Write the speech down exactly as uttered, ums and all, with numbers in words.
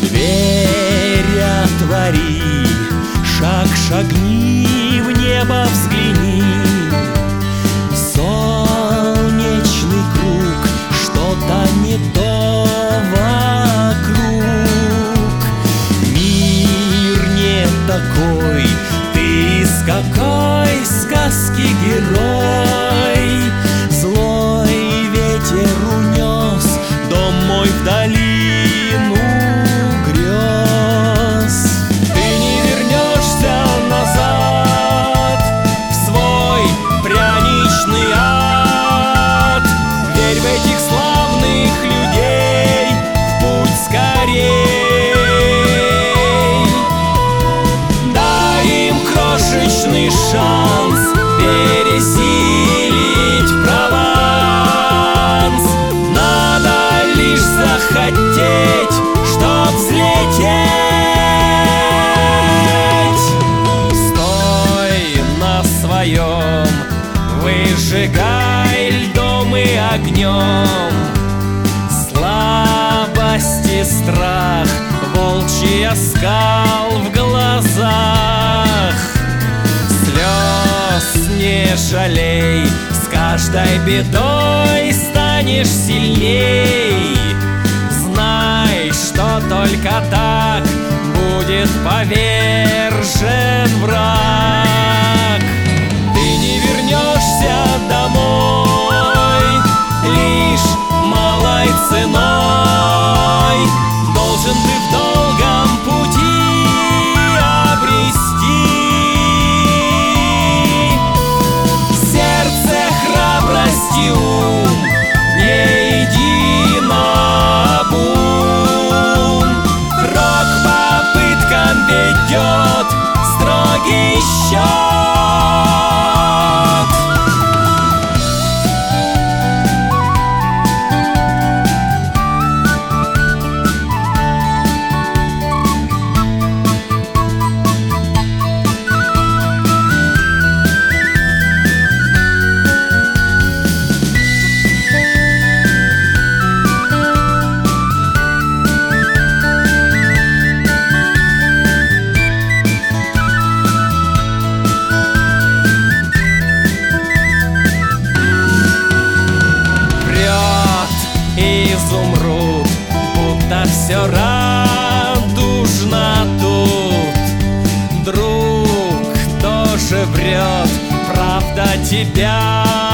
Дверь отвори, шаг шагни, в небо взгляни. Солнечный круг, что-то не то вокруг. Мир не такой, ты из какой сказки герой? Злой ветер унес дом мой в долину грез. Ты не вернешься назад в свой пряничный ад. Верь в этих славных людей, в путь скорей. Дай им крошечный шанс пересилить Прованс. Надо лишь захотеть, чтоб взлететь. Стой на своем, выжигай льдом и огнем. Слабость и страх, волчий оскал в глазах. Слез не жалей, с каждой бедой станешь сильней. Знай, что только так будет повержен враг. Ты не вернешься домой лишь малой ценой. Должен ты в долгом пути обрести сердце, храбрость и ум. Не иди наобум. Рок попыткам ведет строгий счет. Изумруд, будто все радужно тут. Друг тоже врет, правда тебя